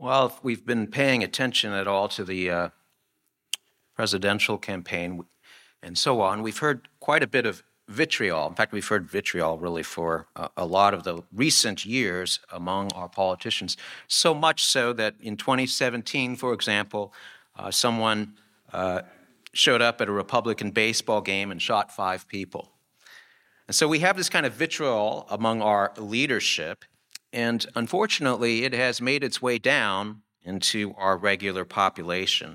Well, if we've been paying attention at all to the presidential campaign and so on, we've heard quite a bit of vitriol. In fact, we've heard vitriol really for a lot of the recent years among our politicians, so much so that in 2017, for example, someone showed up at a Republican baseball game and shot 5 people. And so we have this kind of vitriol among our leadership, and unfortunately, it has made its way down into our regular population.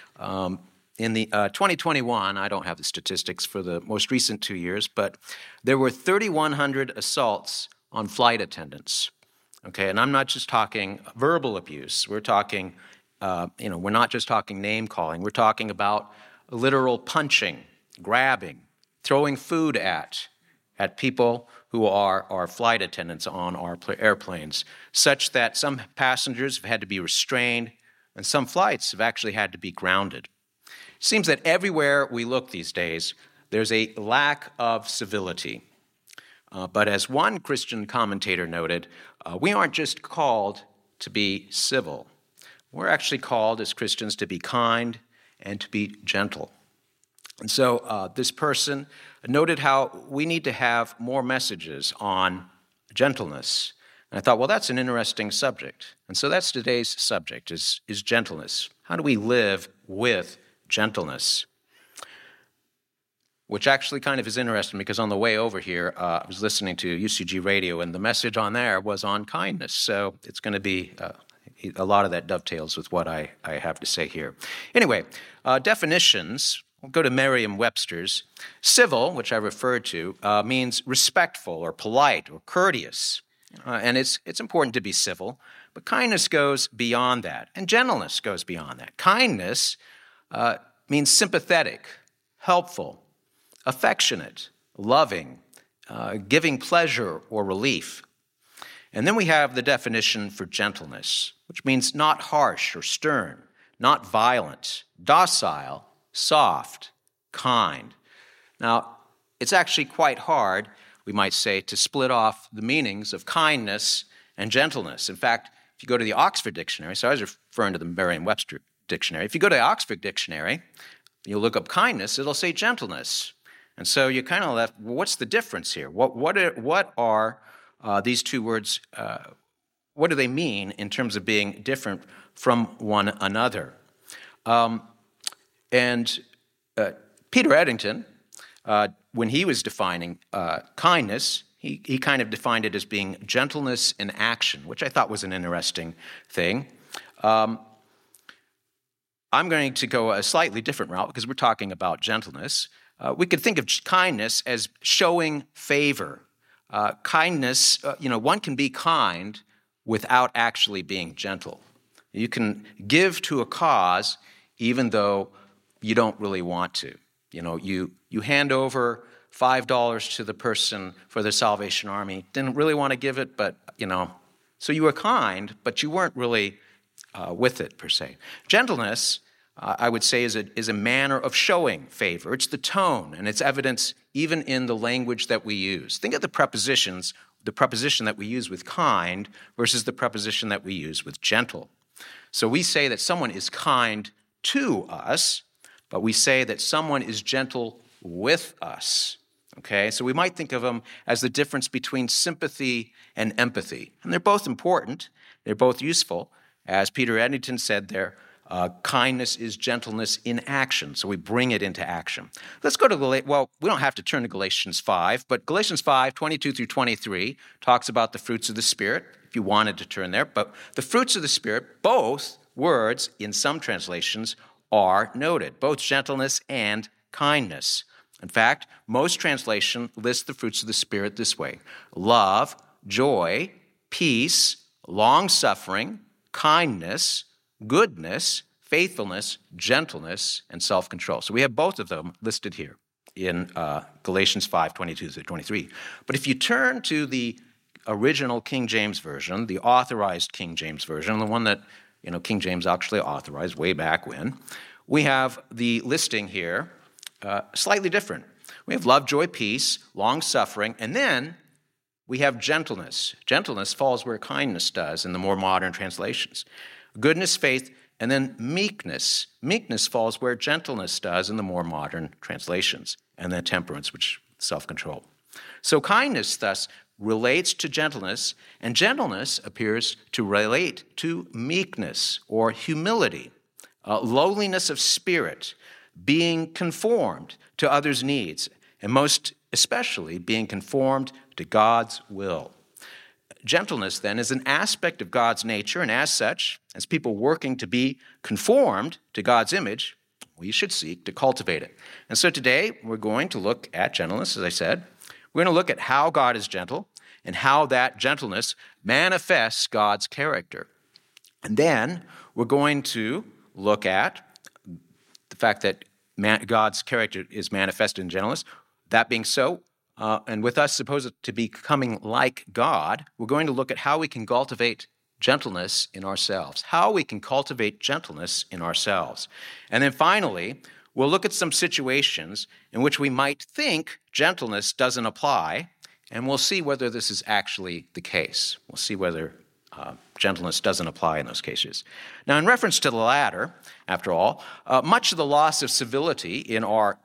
In the 2021, I don't have the statistics for the most recent 2 years, but there were 3,100 assaults on flight attendants. Okay, and I'm not just talking verbal abuse. We're talking, we're not just talking name calling. We're talking about literal punching, grabbing, throwing food at people who are our flight attendants on our airplanes, such that some passengers have had to be restrained and some flights have actually had to be grounded. It seems that everywhere we look these days, there's a lack of civility. But as one Christian commentator noted, we aren't just called to be civil. We're actually called as Christians to be kind and to be gentle. And so this person noted how we need to have more messages on gentleness. And I thought, well, that's an interesting subject. And so that's today's subject, is gentleness. How do we live with gentleness? Which actually kind of is interesting because on the way over here, I was listening to UCG radio, and the message on there was on kindness. So it's going to be a lot of that dovetails with what I have to say here. Anyway, definitions. We'll go to Merriam-Webster's. Civil, which I referred to, means respectful or polite or courteous. And it's important to be civil, but kindness goes beyond that, and gentleness goes beyond that. Kindness means sympathetic, helpful, affectionate, loving, giving pleasure or relief. And then we have the definition for gentleness, which means not harsh or stern, not violent, docile, soft, kind. Now, it's actually quite hard, we might say, to split off the meanings of kindness and gentleness. In fact, if you go to the Oxford Dictionary, so I was referring to the Merriam-Webster Dictionary. If you go to the Oxford Dictionary, you look up kindness, it'll say gentleness. And so you're kind of left, well, what's the difference here? What are these two words, what do they mean in terms of being different from one another? And Peter Eddington, when he was defining kindness, he kind of defined it as being gentleness in action, which I thought was an interesting thing. I'm going to go a slightly different route because we're talking about gentleness. We could think of kindness as showing favor. Kindness, one can be kind without actually being gentle. You can give to a cause even though you don't really want to. You hand over $5 to the person for the Salvation Army, didn't really want to give it, but, so you were kind, but you weren't really with it, per se. Gentleness, I would say, is a manner of showing favor. It's the tone, and it's evidence even in the language that we use. Think of the prepositions, the preposition that we use with kind versus the preposition that we use with gentle. So we say that someone is kind to us, but we say that someone is gentle with us. Okay, so we might think of them as the difference between sympathy and empathy. And they're both important. They're both useful. As Peter Eddington said there, kindness is gentleness in action. So we bring it into action. Let's go to we don't have to turn to Galatians 5, but Galatians 5, 22 through 23 talks about the fruits of the Spirit, if you wanted to turn there. But the fruits of the Spirit, both words in some translations are noted, both gentleness and kindness. In fact, most translation lists the fruits of the Spirit this way: love, joy, peace, long-suffering, kindness, goodness, faithfulness, gentleness, and self-control. So we have both of them listed here in Galatians 5, 22 through 23. But if you turn to the original King James Version, the authorized King James Version, the one that King James actually authorized way back when, we have the listing here slightly different. We have love, joy, peace, long-suffering, and then we have gentleness. Gentleness falls where kindness does in the more modern translations. goodness, faith, and then meekness. Meekness falls where gentleness does in the more modern translations, and then temperance, which is self-control. So kindness, thus, relates to gentleness, and gentleness appears to relate to meekness or humility, lowliness of spirit, being conformed to others' needs, and most especially being conformed to God's will. Gentleness, then, is an aspect of God's nature, and as such, as people working to be conformed to God's image, we should seek to cultivate it. And so today, we're going to look at gentleness, as I said. We're going to look at how God is gentle and how that gentleness manifests God's character. And then we're going to look at the fact that God's character is manifested in gentleness. That being so, and with us supposed to be becoming like God, we're going to look at how we can cultivate gentleness in ourselves, how we can cultivate gentleness in ourselves. And then finally, we'll look at some situations in which we might think gentleness doesn't apply, and we'll see whether this is actually the case. We'll see whether gentleness doesn't apply in those cases. Now, in reference to the latter, after all, much of the loss of civility in our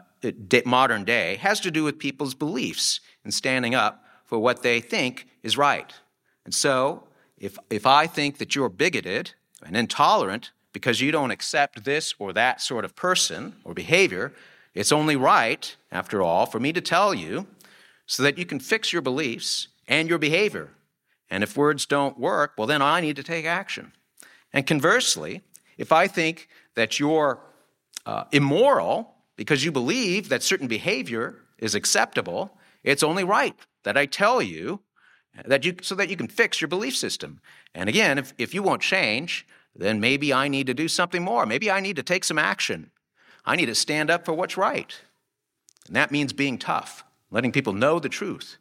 modern day has to do with people's beliefs in standing up for what they think is right. And so, if I think that you're bigoted and intolerant because you don't accept this or that sort of person or behavior, it's only right, after all, for me to tell you so that you can fix your beliefs and your behavior. And if words don't work, well, then I need to take action. And conversely, if I think that you're immoral because you believe that certain behavior is acceptable, it's only right that I tell you so that you can fix your belief system. And again, if you won't change, then maybe I need to do something more. Maybe I need to take some action. I need to stand up for what's right. And that means being tough, letting people know the truth.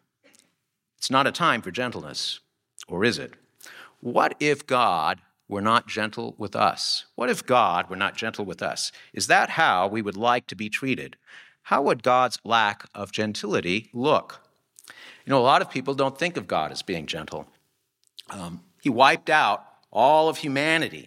It's not a time for gentleness, or is it? What if God were not gentle with us? What if God were not gentle with us? Is that how we would like to be treated? How would God's lack of gentility look? You know, a lot of people don't think of God as being gentle. He wiped out all of humanity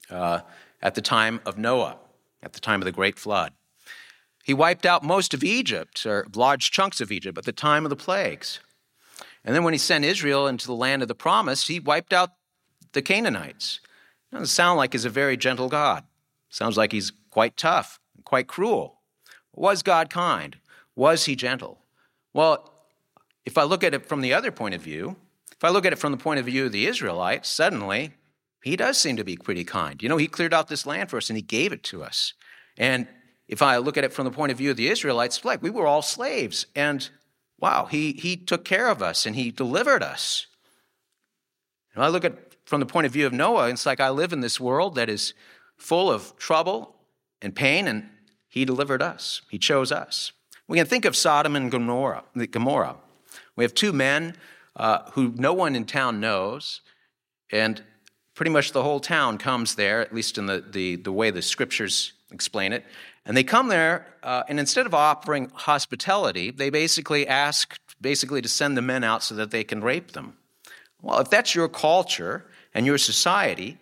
at the time of Noah, at the time of the Great Flood. He wiped out most of Egypt, or large chunks of Egypt, at the time of the plagues. And then when he sent Israel into the land of the promise, he wiped out the Canaanites. It doesn't sound like he's a very gentle God. Sounds like he's quite tough, quite cruel. Was God kind? Was he gentle? Well, if I look at it from the other point of view, if I look at it from the point of view of the Israelites, suddenly he does seem to be pretty kind. You know, he cleared out this land for us and he gave it to us. And if I look at it from the point of view of the Israelites, like we were all slaves. And wow, he took care of us and he delivered us. And I look at it from the point of view of Noah, it's like I live in this world that is full of trouble and pain, and he delivered us. He chose us. We can think of Sodom and Gomorrah. We have two men who no one in town knows, and pretty much the whole town comes there, at least in the way the scriptures explain it. And they come there, and instead of offering hospitality, they basically ask to send the men out so that they can rape them. Well, if that's your culture and your society,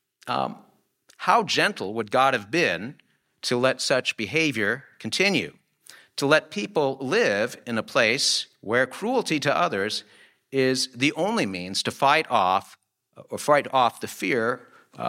how gentle would God have been to let such behavior continue? To let people live in a place where cruelty to others is the only means to fight off the fear,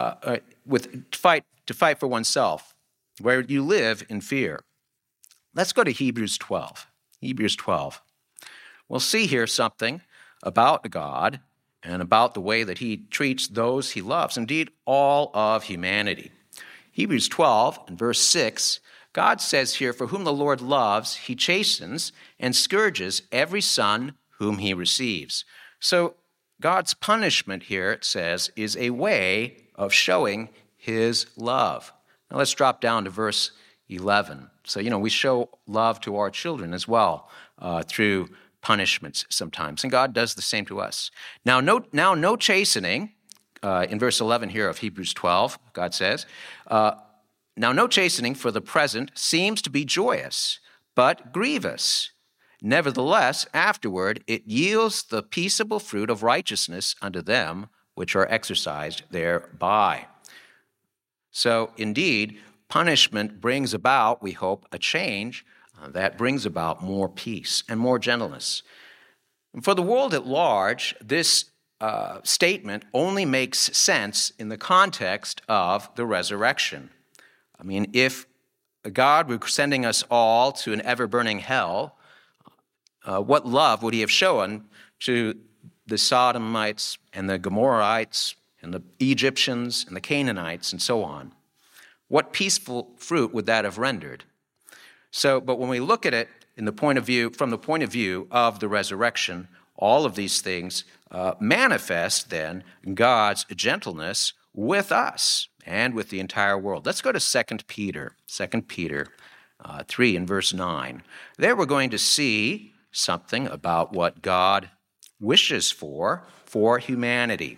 to fight for oneself, where you live in fear. Let's go to Hebrews 12. Hebrews 12. We'll see here something about God and about the way that he treats those he loves, indeed all of humanity. Hebrews 12 and verse 6, God says here, "For whom the Lord loves, he chastens and scourges every son whom he receives." So God's punishment here, it says, is a way of showing his love. Now let's drop down to verse 11. So, we show love to our children as well through punishments sometimes, and God does the same to us. Now, no chastening, in verse 11 here of Hebrews 12, God says, "Now no chastening for the present seems to be joyous, but grievous. Nevertheless, afterward it yields the peaceable fruit of righteousness unto them which are exercised thereby. So indeed, punishment brings about, we hope, a change that brings about more peace and more gentleness. And for the world at large, this statement only makes sense in the context of the resurrection. I mean, if God were sending us all to an ever-burning hell, what love would he have shown to the Sodomites and the Gomorrahites and the Egyptians and the Canaanites and so on? What peaceful fruit would that have rendered? But when we look at it from the point of view of the resurrection, all of these things manifest then God's gentleness with us and with the entire world. Let's go to 2 Peter 3 and verse 9. There we're going to see something about what God wishes for humanity.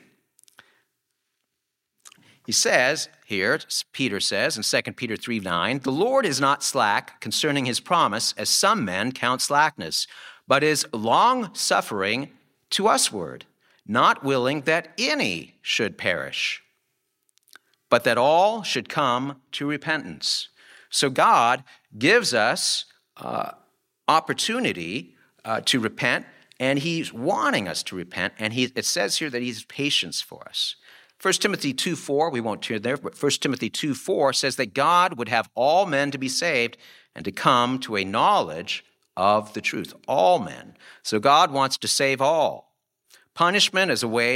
He says here, Peter says in 2 Peter 3:9, "The Lord is not slack concerning his promise, as some men count slackness, but is long-suffering to usward, not willing that any should perish, but that all should come to repentance." So God gives us opportunity to repent, and he's wanting us to repent, and it says here that he has patience for us. 1 Timothy 2:4, we won't turn there, but 1 Timothy 2:4 says that God would have all men to be saved and to come to a knowledge of the truth. All men. So God wants to save all. Punishment is a way,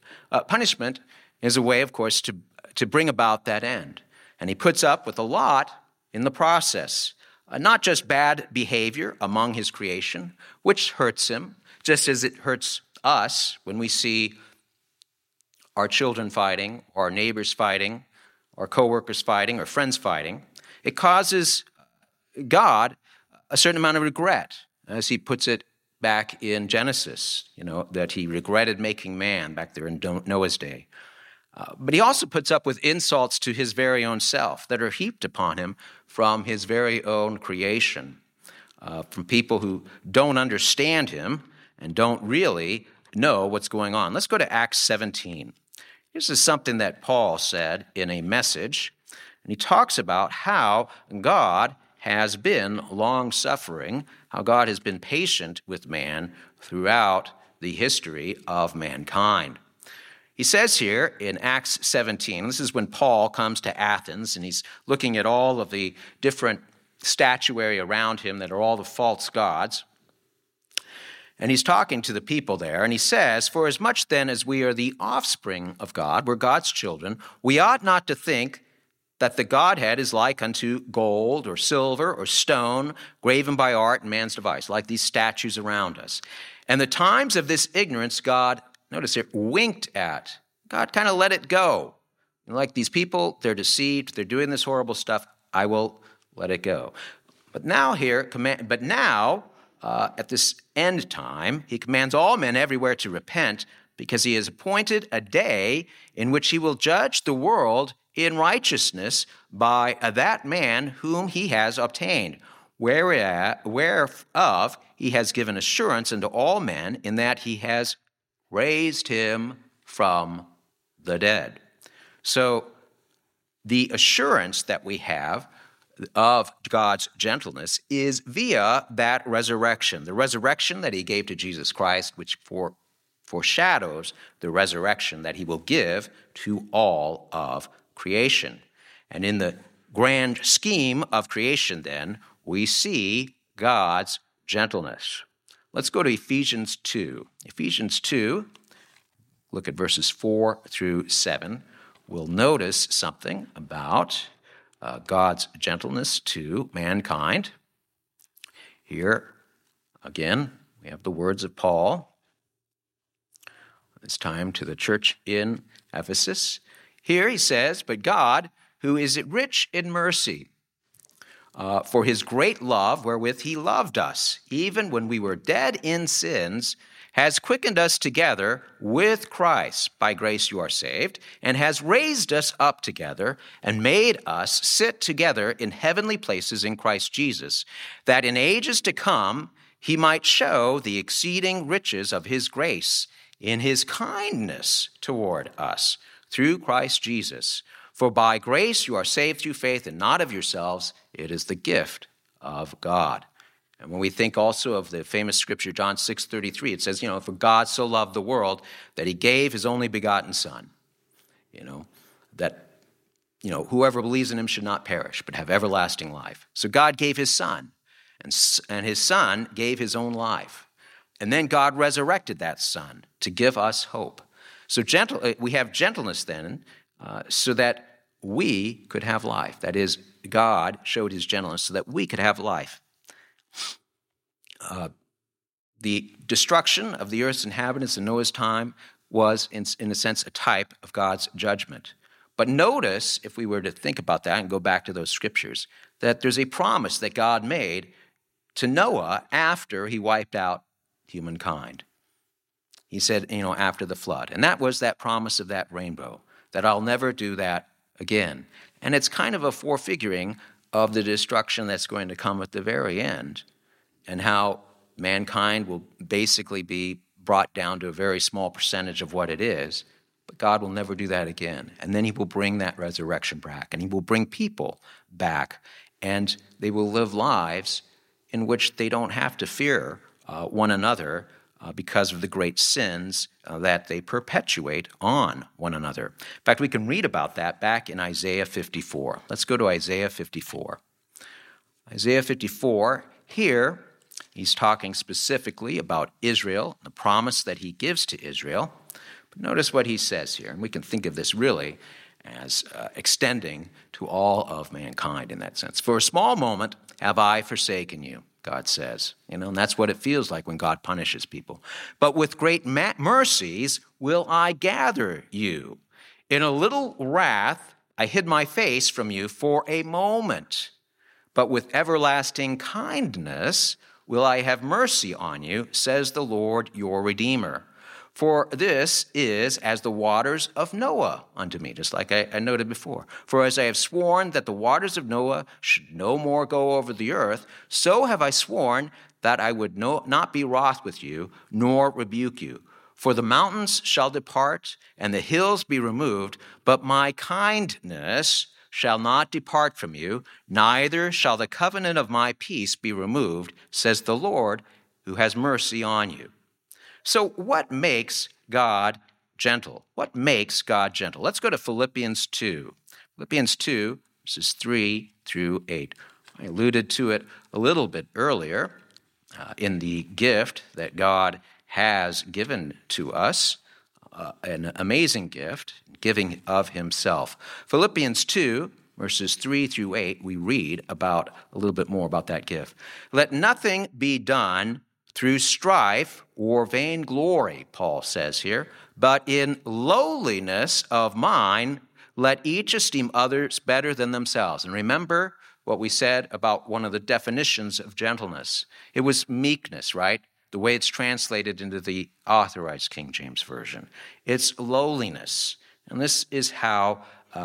of course, to bring about that end. And he puts up with a lot in the process. Not just bad behavior among his creation, which hurts him, just as it hurts us when we see our children fighting, or our neighbors fighting, or coworkers fighting, or friends fighting. It causes God a certain amount of regret, as he puts it back in Genesis, that he regretted making man back there in Noah's day. But he also puts up with insults to his very own self that are heaped upon him from his very own creation, from people who don't understand him and don't really know what's going on. Let's go to Acts 17. This is something that Paul said in a message, and he talks about how God has been long-suffering, how God has been patient with man throughout the history of mankind. He says here in Acts 17, this is when Paul comes to Athens, and he's looking at all of the different statuary around him that are all the false gods. And he's talking to the people there, and he says, "For as much then as we are the offspring of God, we're God's children, we ought not to think that the Godhead is like unto gold or silver or stone, graven by art and man's device," like these statues around us. And the times of this ignorance God, notice here, winked at. God kind of let it go. Like these people, they're deceived, they're doing this horrible stuff, I will let it go. But now at this end time, he commands all men everywhere to repent, because he has appointed a day in which he will judge the world in righteousness by that man whom he has obtained, whereof he has given assurance unto all men, in that he has raised him from the dead. So the assurance that we have of God's gentleness is via that resurrection, the resurrection that he gave to Jesus Christ, which foreshadows the resurrection that he will give to all of creation. And in the grand scheme of creation, then, we see God's gentleness. Let's go to Ephesians 2. Ephesians 2, look at verses 4 through 7. We'll notice something about God's gentleness to mankind. Here, again, we have the words of Paul, this time to the church in Ephesus. Here he says, "But God, who is rich in mercy, for his great love wherewith he loved us, even when we were dead in sins, has quickened us together with Christ. By grace you are saved, and has raised us up together and made us sit together in heavenly places in Christ Jesus, that in ages to come he might show the exceeding riches of his grace in his kindness toward us through Christ Jesus. For by grace you are saved through faith, and not of yourselves. It is the gift of God. And when we think also of the famous scripture, John 6:33, it says, for God so loved the world that he gave his only begotten Son, that whoever believes in him should not perish, but have everlasting life. So God gave his Son, and his Son gave his own life. And then God resurrected that Son to give us hope. So we have gentleness then, so that we could have life. That is, God showed his gentleness so that we could have life. The destruction of the earth's inhabitants in Noah's time was, in a sense, a type of God's judgment. But notice, if we were to think about that and go back to those scriptures, that there's a promise that God made to Noah after he wiped out humankind. He said, after the flood. And that was that promise of that rainbow, that I'll never do that again. And it's kind of a forefiguring of the destruction that's going to come at the very end, and how mankind will basically be brought down to a very small percentage of what it is, but God will never do that again. And then he will bring that resurrection back, and he will bring people back, and they will live lives in which they don't have to fear one another because of the great sins that they perpetuate on one another. In fact, we can read about that back in Isaiah 54. Let's go to Isaiah 54. Isaiah 54, here, he's talking specifically about Israel, the promise that he gives to Israel. But notice what he says here, and we can think of this really as extending to all of mankind in that sense. For a small moment have I forsaken you, God says. And that's what it feels like when God punishes people. But with great mercies will I gather you. In a little wrath I hid my face from you for a moment. But with everlasting kindness will I have mercy on you, says the Lord your Redeemer. For this is as the waters of Noah unto me, just like I noted before. For as I have sworn that the waters of Noah should no more go over the earth, so have I sworn that I would not be wroth with you, nor rebuke you. For the mountains shall depart, and the hills be removed, but my kindness shall not depart from you, neither shall the covenant of my peace be removed, says the Lord, who has mercy on you. So what makes God gentle? What makes God gentle? Let's go to Philippians 2. Philippians 2, verses 3 through 8. I alluded to it a little bit earlier in the gift that God has given to us, an amazing gift, giving of himself. Philippians 2, verses 3 through 8, we read about a little bit more about that gift. Let nothing be done through strife or vainglory, Paul says here, but in lowliness of mind, let each esteem others better than themselves. And remember what we said about one of the definitions of gentleness. It was meekness, right? The way it's translated into the Authorized King James Version. It's lowliness. And this is how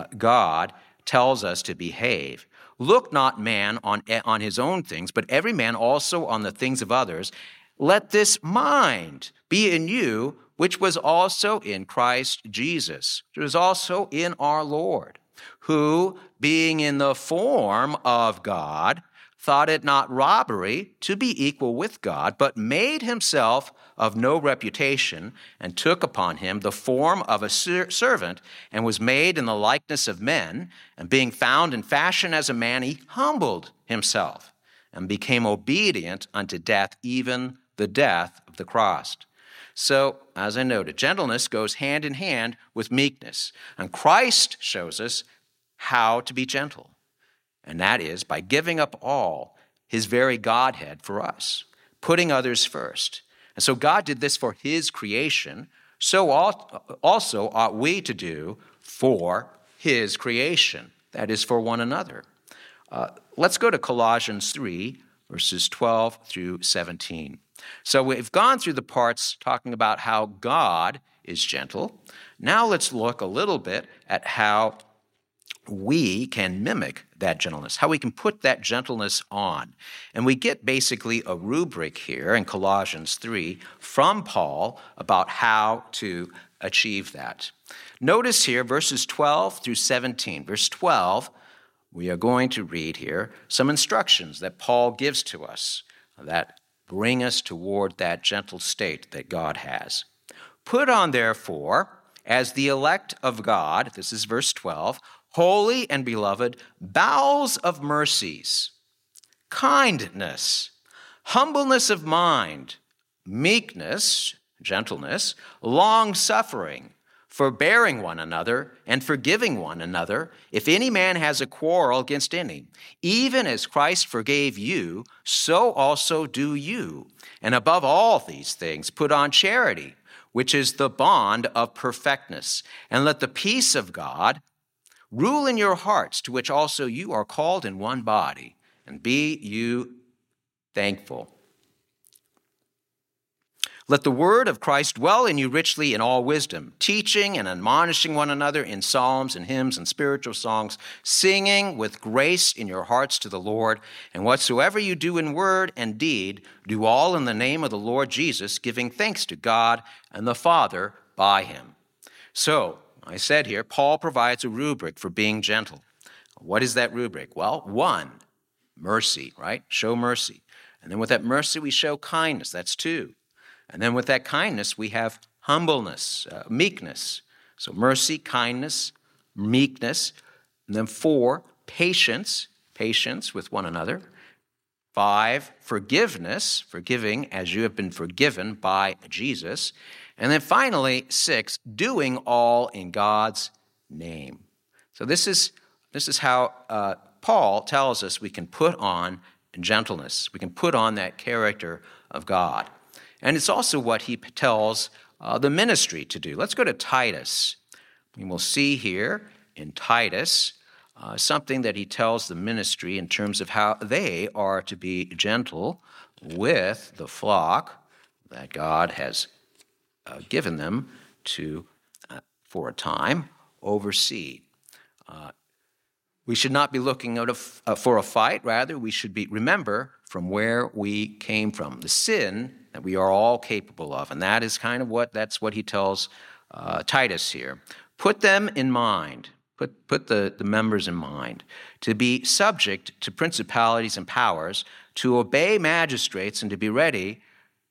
God tells us to behave. Look not man on his own things, but every man also on the things of others. Let this mind be in you, which was also in Christ Jesus, which was also in our Lord, who, being in the form of God, thought it not robbery to be equal with God, but made himself of no reputation, and took upon him the form of a servant, and was made in the likeness of men, and being found in fashion as a man, he humbled himself, and became obedient unto death, even the death of the cross. So, as I noted, gentleness goes hand in hand with meekness. And Christ shows us how to be gentle. And that is by giving up all, his very Godhead for us, putting others first. And so God did this for his creation. So also ought we to do for his creation. That is for one another. Let's go to Colossians 3, verses 12 through 17. So we've gone through the parts talking about how God is gentle. Now let's look a little bit at how we can mimic that gentleness, how we can put that gentleness on. And we get basically a rubric here in Colossians 3 from Paul about how to achieve that. Notice here verses 12 through 17. Verse 12, we are going to read here some instructions that Paul gives to us that bring us toward that gentle state that God has. Put on, therefore, as the elect of God, this is verse 12, holy and beloved, bowels of mercies, kindness, humbleness of mind, meekness, gentleness, long-suffering, forbearing one another and forgiving one another, if any man has a quarrel against any. Even as Christ forgave you, so also do you. And above all these things, put on charity, which is the bond of perfectness. And let the peace of God rule in your hearts, to which also you are called in one body, and be you thankful. Let the word of Christ dwell in you richly in all wisdom, teaching and admonishing one another in psalms and hymns and spiritual songs, singing with grace in your hearts to the Lord. And whatsoever you do in word and deed, do all in the name of the Lord Jesus, giving thanks to God and the Father by him. So, I said here, Paul provides a rubric for being gentle. What is that rubric? Well, 1, mercy, right? Show mercy. And then with that mercy, we show kindness. That's 2. And then with that kindness, we have humbleness, meekness. So mercy, kindness, meekness. And then 4, patience with one another. 5, forgiveness, forgiving as you have been forgiven by Jesus. And then finally, 6, doing all in God's name. So this is how Paul tells us we can put on gentleness. We can put on that character of God. And it's also what he tells the ministry to do. Let's go to Titus. We will see here in Titus something that he tells the ministry in terms of how they are to be gentle with the flock that God has given them to, for a time, oversee. We should not be looking out for a fight. Rather, we should remember from where we came from, the sin that we are all capable of. And that is that's what he tells Titus here. Put them in mind, put the members in mind, to be subject to principalities and powers, to obey magistrates, and to be ready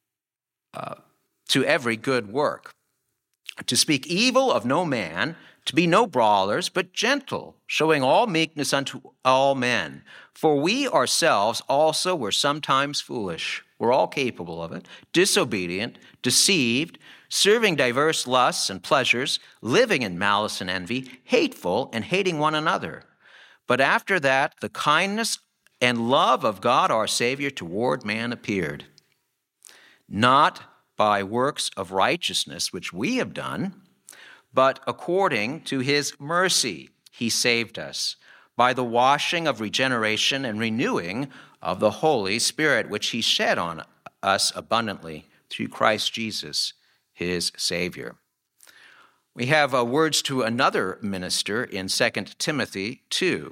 to every good work, to speak evil of no man, to be no brawlers, but gentle, showing all meekness unto all men. For we ourselves also were sometimes foolish. We're all capable of it. Disobedient, deceived, serving diverse lusts and pleasures, living in malice and envy, hateful and hating one another. But after that, the kindness and love of God our Savior toward man appeared, not by works of righteousness which we have done, but according to his mercy he saved us, by the washing of regeneration and renewing of the Holy Spirit, which he shed on us abundantly through Christ Jesus, his Savior. We have words to another minister in 2 Timothy 2,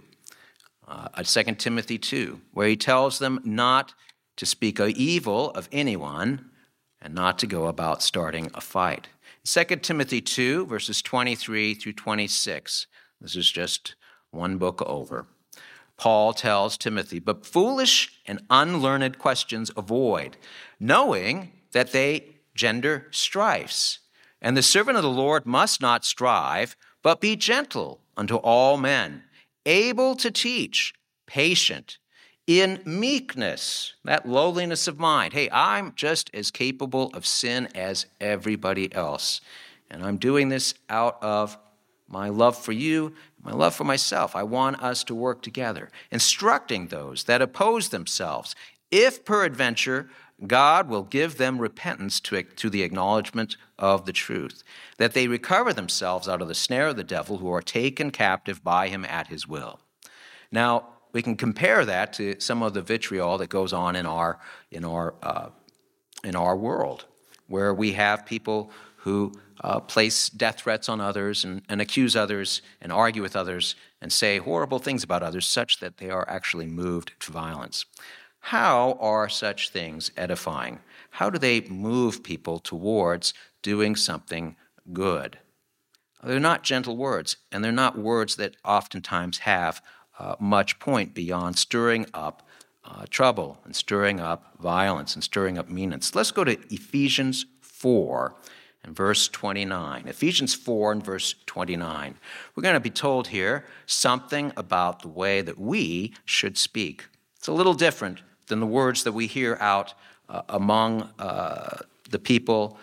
where he tells them not to speak evil of anyone and not to go about starting a fight. 2 Timothy 2, verses 23 through 26. This is just one book over. Paul tells Timothy, but foolish and unlearned questions avoid, knowing that they gender strifes. And the servant of the Lord must not strive, but be gentle unto all men, able to teach, patient, in meekness, that lowliness of mind. Hey, I'm just as capable of sin as everybody else. And I'm doing this out of my love for you, my love for myself. I want us to work together, instructing those that oppose themselves, if peradventure God will give them repentance to the acknowledgement of the truth, that they recover themselves out of the snare of the devil, who are taken captive by him at his will. Now, we can compare that to some of the vitriol that goes on in our world, where we have people who place death threats on others and accuse others and argue with others and say horrible things about others such that they are actually moved to violence. How are such things edifying? How do they move people towards doing something good? They're not gentle words, and they're not words that oftentimes have much point beyond stirring up trouble and stirring up violence and stirring up meanness. Let's go to Ephesians 4 and verse 29. Ephesians 4 and verse 29. We're going to be told here something about the way that we should speak. It's a little different than the words that we hear out among the people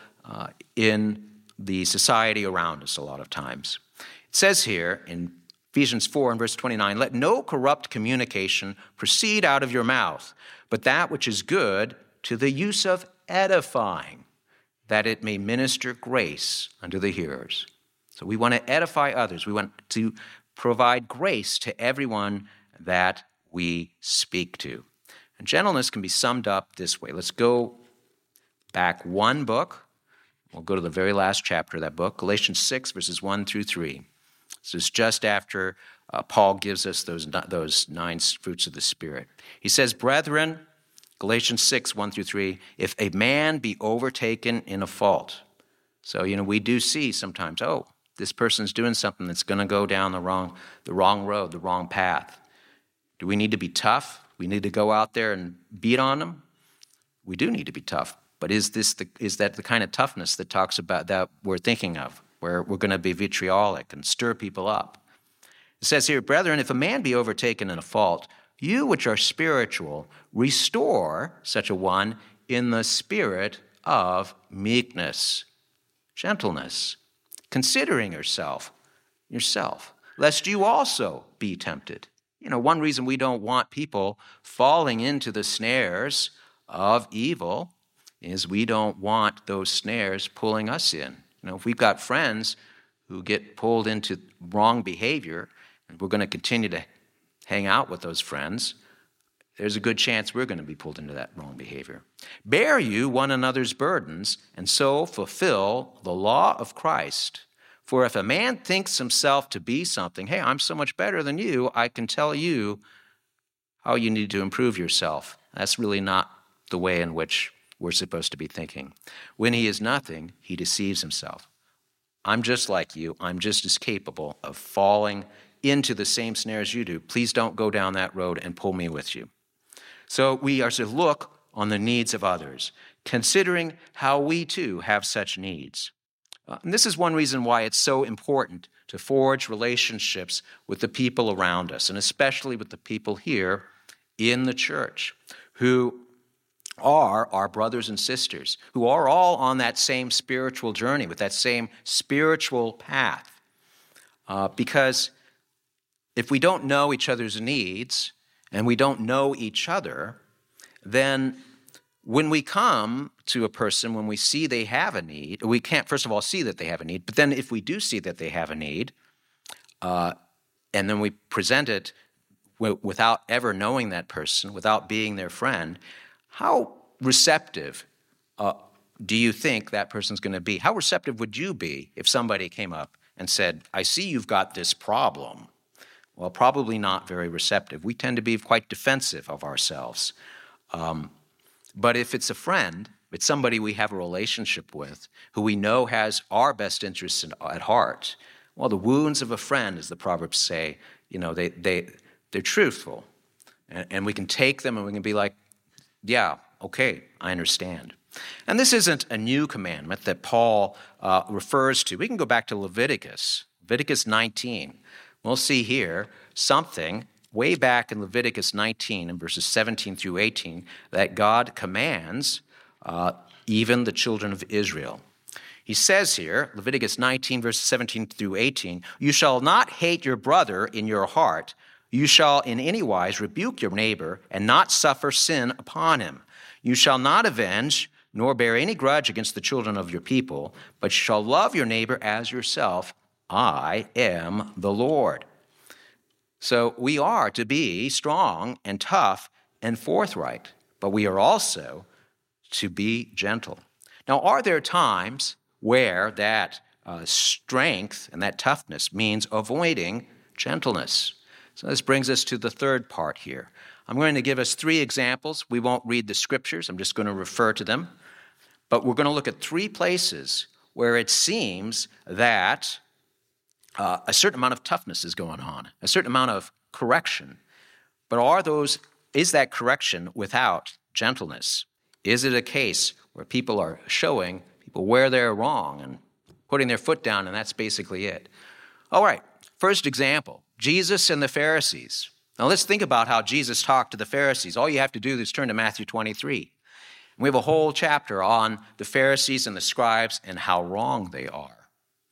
in the society around us a lot of times. It says here in Ephesians 4 and verse 29, "Let no corrupt communication proceed out of your mouth, but that which is good to the use of edifying, that it may minister grace unto the hearers." So we want to edify others. We want to provide grace to everyone that we speak to. And gentleness can be summed up this way. Let's go back one book. We'll go to the very last chapter of that book, Galatians 6, verses 1 through 3. This is just after Paul gives us those 9 fruits of the Spirit. He says, "Brethren," Galatians 6, 1 through 3, "if a man be overtaken in a fault." So, we do see sometimes, this person's doing something that's going to go down the wrong road, the wrong path. Do we need to be tough? We need to go out there and beat on them? We do need to be tough. But is that the kind of toughness that talks about that we're thinking of, where we're going to be vitriolic and stir people up? It says here, "Brethren, if a man be overtaken in a fault, you which are spiritual, restore such a one in the spirit of meekness, gentleness, considering yourself, lest you also be tempted." One reason we don't want people falling into the snares of evil is we don't want those snares pulling us in. If we've got friends who get pulled into wrong behavior, and we're going to continue to hang out with those friends, there's a good chance we're going to be pulled into that wrong behavior. "Bear you one another's burdens, and so fulfill the law of Christ. For if a man thinks himself to be something, hey, I'm so much better than you, I can tell you how you need to improve yourself." That's really not the way in which we're supposed to be thinking. When he is nothing, he deceives himself. I'm just like you. I'm just as capable of falling into the same snares you do. Please don't go down that road and pull me with you. So we are to look on the needs of others, considering how we too have such needs. And this is one reason why it's so important to forge relationships with the people around us, and especially with the people here in the church who are our brothers and sisters, who are all on that same spiritual journey with that same spiritual path. Because if we don't know each other's needs and we don't know each other, then when we come to a person, when we see they have a need, we can't first of all see that they have a need, but then if we do see that they have a need, and then we present it without ever knowing that person, without being their friend, how receptive do you think that person's going to be? How receptive would you be if somebody came up and said, "I see you've got this problem"? Well, probably not very receptive. We tend to be quite defensive of ourselves. But if it's a friend, if it's somebody we have a relationship with, who we know has our best interests at heart, well, the wounds of a friend, as the Proverbs say, they're truthful. And we can take them and we can be like, yeah, okay, I understand. And this isn't a new commandment that Paul refers to. We can go back to Leviticus 19. We'll see here something way back in Leviticus 19 in verses 17 through 18 that God commands even the children of Israel. He says here, Leviticus 19, verses 17 through 18, "You shall not hate your brother in your heart. You shall in any wise rebuke your neighbor and not suffer sin upon him. You shall not avenge nor bear any grudge against the children of your people, but you shall love your neighbor as yourself. I am the Lord." So we are to be strong and tough and forthright, but we are also to be gentle. Now, are there times where that strength and that toughness means avoiding gentleness. So this brings us to the third part here. I'm going to give us 3 examples. We won't read the scriptures. I'm just going to refer to them. But we're going to look at 3 places where it seems that a certain amount of toughness is going on, a certain amount of correction. But is that correction without gentleness? Is it a case where people are showing people where they're wrong and putting their foot down, and that's basically it? All right, first example, Jesus and the Pharisees. Now let's think about how Jesus talked to the Pharisees. All you have to do is turn to Matthew 23. We have a whole chapter on the Pharisees and the scribes and how wrong they are.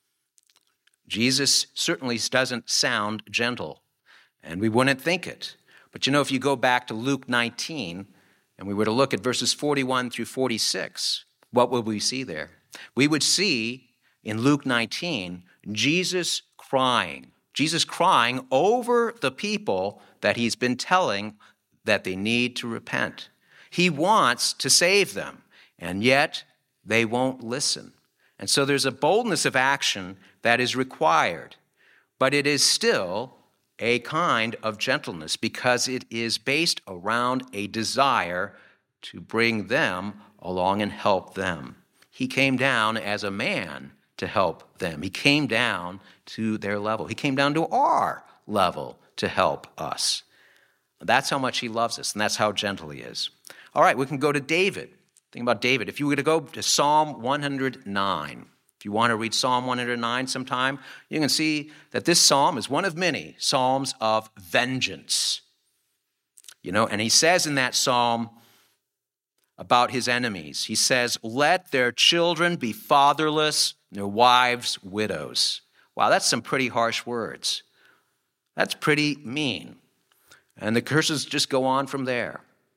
Jesus certainly doesn't sound gentle, and we wouldn't think it. But if you go back to Luke 19, and we were to look at verses 41 through 46, what would we see there? We would see in Luke 19, Jesus crying over the people that he's been telling that they need to repent. He wants to save them, and yet they won't listen. And so there's a boldness of action that is required, but it is still a kind of gentleness because it is based around a desire to bring them along and help them. He came down as a man to help them. He came down to their level. He came down to our level to help us. That's how much he loves us, and that's how gentle he is. All right, we can go to David. Think about David. If you were to go to Psalm 109, if you want to read Psalm 109 sometime, you can see that this psalm is one of many psalms of vengeance. And he says in that psalm about his enemies, he says, "Let their children be fatherless, their wives widows." Wow, that's some pretty harsh words. That's pretty mean. And the curses just go on from there.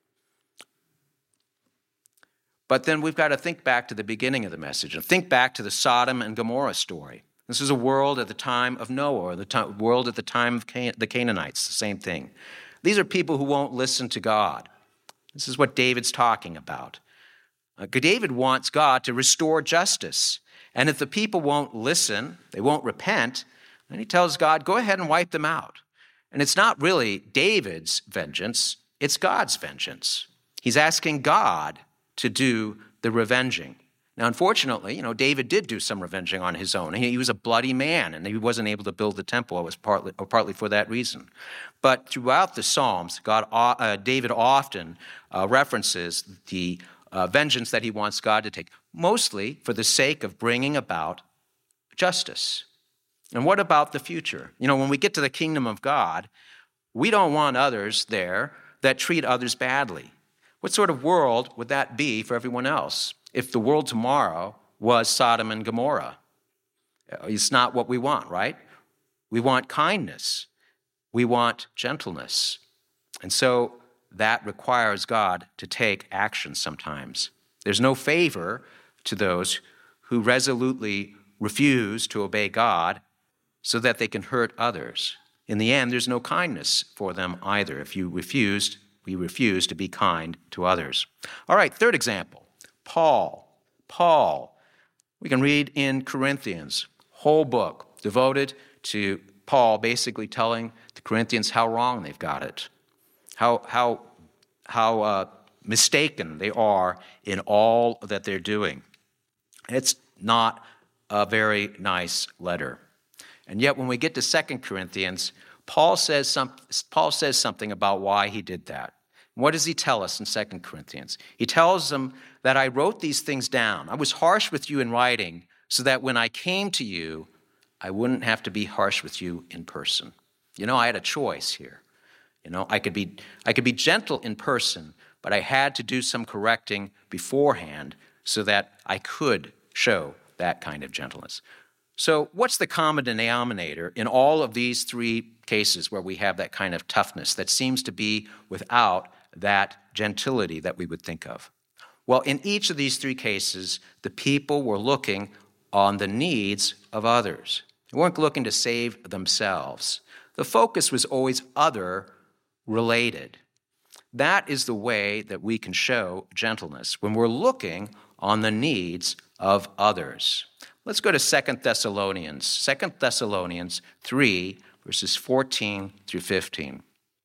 But then we've got to think back to the beginning of the message and think back to the Sodom and Gomorrah story. This is a world at the time of Noah, or the world at the time of the Canaanites, the same thing. These are people who won't listen to God. This is what David's talking about. David wants God to restore justice. And if the people won't listen, they won't repent, then he tells God, go ahead and wipe them out. And it's not really David's vengeance, it's God's vengeance. He's asking God to do the revenging. Now, unfortunately, David did do some revenging on his own. He was a bloody man, and he wasn't able to build the temple. It was partly for that reason. But throughout the Psalms, David often references the vengeance that he wants God to take, mostly for the sake of bringing about justice. And what about the future? When we get to the kingdom of God, we don't want others there that treat others badly. What sort of world would that be for everyone else if the world tomorrow was Sodom and Gomorrah? It's not what we want, right? We want kindness. We want gentleness. And so that requires God to take action sometimes. There's no favor to those who resolutely refuse to obey God so that they can hurt others. In the end, there's no kindness for them either. If we refuse to be kind to others. All right, third example, Paul. We can read in Corinthians, whole book devoted to Paul basically telling the Corinthians how wrong they've got it, how mistaken they are in all that they're doing. It's not a very nice letter. And yet when we get to 2 Corinthians, Paul says something about why he did that. What does he tell us in 2 Corinthians? He tells them that I wrote these things down. I was harsh with you in writing so that when I came to you, I wouldn't have to be harsh with you in person. I had a choice here. I could be gentle in person, but I had to do some correcting beforehand so that I could show that kind of gentleness. So what's the common denominator in all of these 3 cases where we have that kind of toughness that seems to be without that gentility that we would think of? Well, in each of these 3 cases, the people were looking on the needs of others. They weren't looking to save themselves. The focus was always other-related. That is the way that we can show gentleness, when we're looking on the needs of others. Let's go to 2 Thessalonians. 2 Thessalonians 3, verses 14 through 15.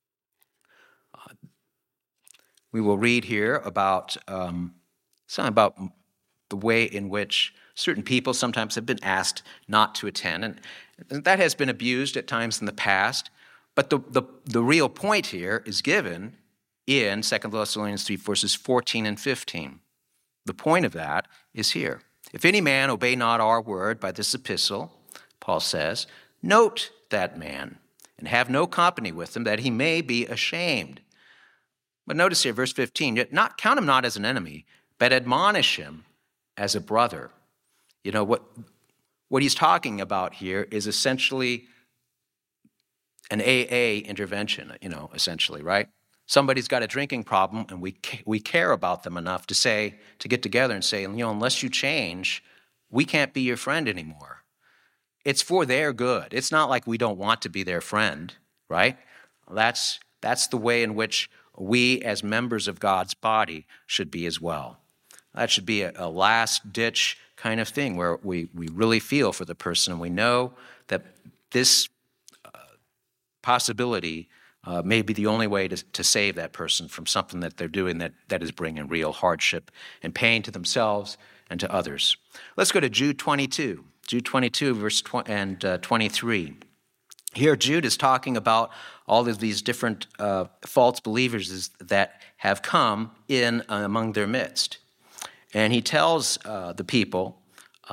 We will read here about something about the way in which certain people sometimes have been asked not to attend, and that has been abused at times in the past. But the real point here is given in 2 Thessalonians 3, verses 14 and 15. The point of that is here. If any man obey not our word by this epistle, Paul says, note that man, and have no company with him, that he may be ashamed. But notice here, verse 15, yet not count him not as an enemy, but admonish him as a brother. You know, what he's talking about here is essentially an AA intervention, essentially, right? Somebody's got a drinking problem, and we care about them enough to get together and say, unless you change, we can't be your friend anymore. It's for their good. It's not like we don't want to be their friend, right? That's the way in which we as members of God's body should be as well. That should be a last-ditch kind of thing where we really feel for the person, and we know that this possibility may be the only way to save that person from something that they're doing that is bringing real hardship and pain to themselves and to others. Let's go to Jude 22. Jude 22, verse 23. Here, Jude is talking about all of these different false believers that have come in among their midst. And he tells the people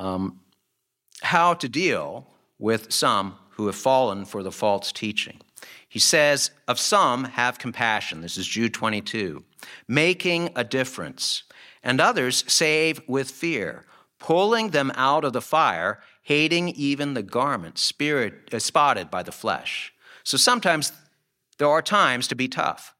how to deal with some who have fallen for the false teaching. He says, of some have compassion, this is Jude 22, making a difference, and others save with fear, pulling them out of the fire, hating even the garment spotted by the flesh. So sometimes there are times to be tough,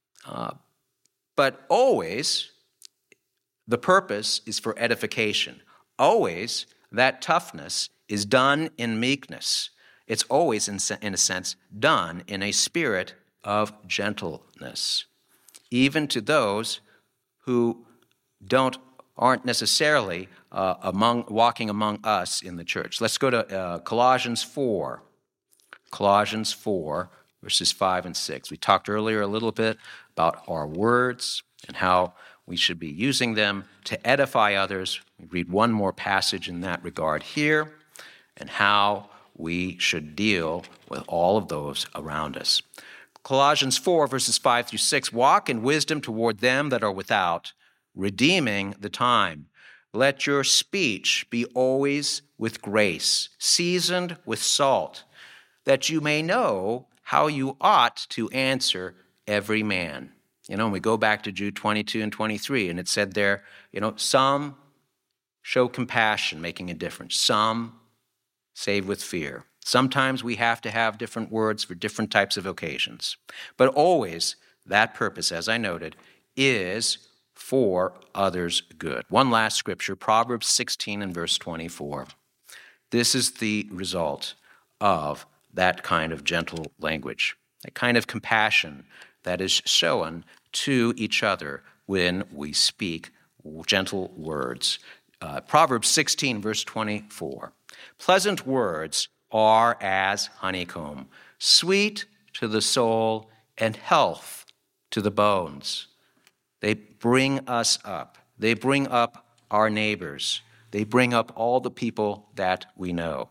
but always the purpose is for edification. Always that toughness is done in meekness. It's always, in a sense, done in a spirit of gentleness, even to those who aren't necessarily walking among us in the church. Let's go to Colossians 4. Colossians 4, verses 5 and 6. We talked earlier a little bit about our words and how we should be using them to edify others. We read one more passage in that regard here, and how we should deal with all of those around us. Colossians 4, verses 5 through 6, walk in wisdom toward them that are without, redeeming the time. Let your speech be always with grace, seasoned with salt, that you may know how you ought to answer every man. We go back to Jude 22 and 23, and it said there, some show compassion, making a difference. Some save with fear. Sometimes we have to have different words for different types of occasions. But always that purpose, as I noted, is for others' good. One last scripture, Proverbs 16 and verse 24. This is the result of that kind of gentle language, that kind of compassion that is shown to each other when we speak gentle words. Proverbs 16, verse 24. Pleasant words are as honeycomb, sweet to the soul and health to the bones. They bring us up. They bring up our neighbors. They bring up all the people that we know.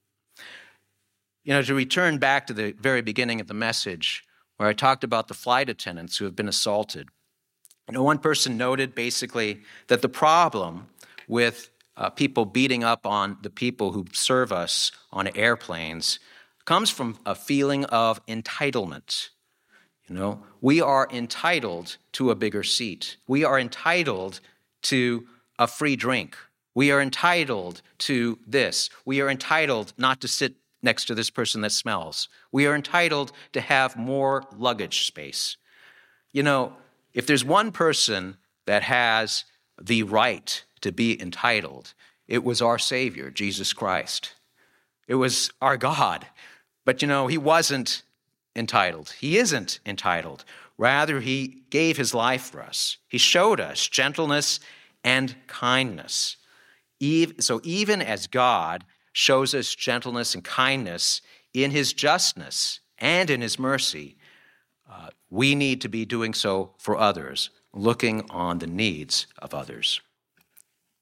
To return back to the very beginning of the message, where I talked about the flight attendants who have been assaulted. One person noted basically that the problem with people beating up on the people who serve us on airplanes comes from a feeling of entitlement. We are entitled to a bigger seat. We are entitled to a free drink. We are entitled to this. We are entitled not to sit next to this person that smells. We are entitled to have more luggage space. If there's one person that has the right to be entitled, it was our Savior, Jesus Christ. It was our God. But he wasn't entitled. He isn't entitled. Rather, he gave his life for us. He showed us gentleness and kindness. So even as God shows us gentleness and kindness in his justness and in his mercy, we need to be doing so for others, looking on the needs of others.